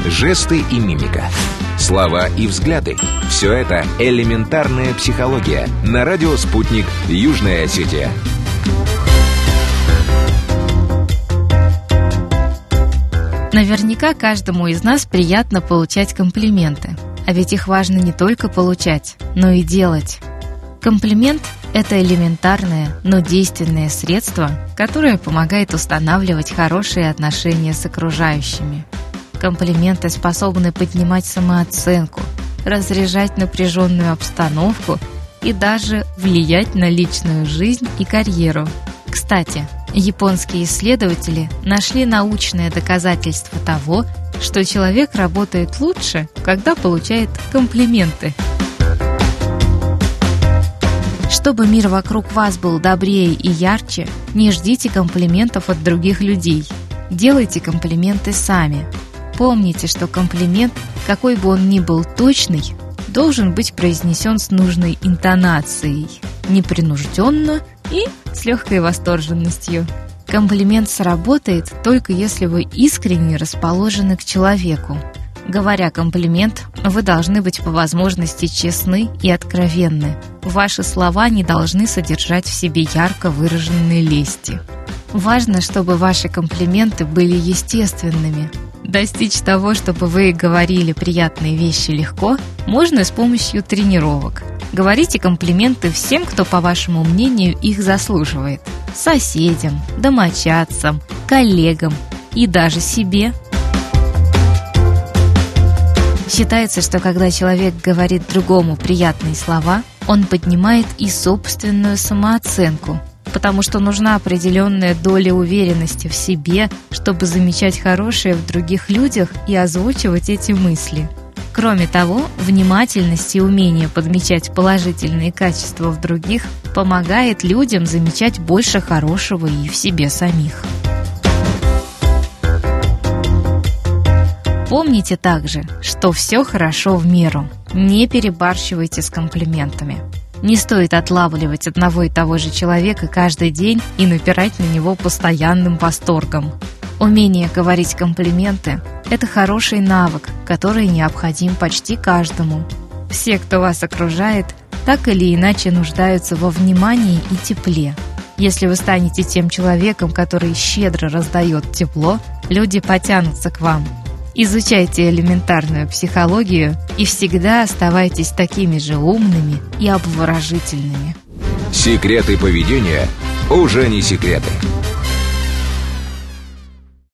жесты и мимика, слова и взгляды. Все это элементарная психология. На радио «Спутник», Южная Осетия. Наверняка каждому из нас приятно получать комплименты. А ведь их важно не только получать, но и делать. Комплимент – это элементарное, но действенное средство, которое помогает устанавливать хорошие отношения с окружающими. Комплименты способны поднимать самооценку, разряжать напряженную обстановку и даже влиять на личную жизнь и карьеру. Кстати, японские исследователи нашли научное доказательство того, что человек работает лучше, когда получает комплименты. Чтобы мир вокруг вас был добрее и ярче, не ждите комплиментов от других людей. Делайте комплименты сами. Помните, что комплимент, какой бы он ни был точный, должен быть произнесен с нужной интонацией, непринужденно и с легкой восторженностью. Комплимент сработает только если вы искренне расположены к человеку. Говоря комплимент, вы должны быть по возможности честны и откровенны. Ваши слова не должны содержать в себе ярко выраженной лести. Важно, чтобы ваши комплименты были естественными. Достичь того, чтобы вы говорили приятные вещи легко, можно с помощью тренировок. Говорите комплименты всем, кто, по вашему мнению, их заслуживает. Соседям, домочадцам, коллегам и даже себе. Считается, что когда человек говорит другому приятные слова, он поднимает и собственную самооценку, потому что нужна определенная доля уверенности в себе, чтобы замечать хорошее в других людях и озвучивать эти мысли. Кроме того, внимательность и умение подмечать положительные качества в других помогает людям замечать больше хорошего и в себе самих. Помните также, что все хорошо в меру. Не перебарщивайте с комплиментами. Не стоит отлавливать одного и того же человека каждый день и напирать на него постоянным восторгом. Умение говорить комплименты – это хороший навык, который необходим почти каждому. Все, кто вас окружает, так или иначе нуждаются во внимании и тепле. Если вы станете тем человеком, который щедро раздает тепло, люди потянутся к вам. Изучайте элементарную психологию и всегда оставайтесь такими же умными и обворожительными. Секреты поведения уже не секреты.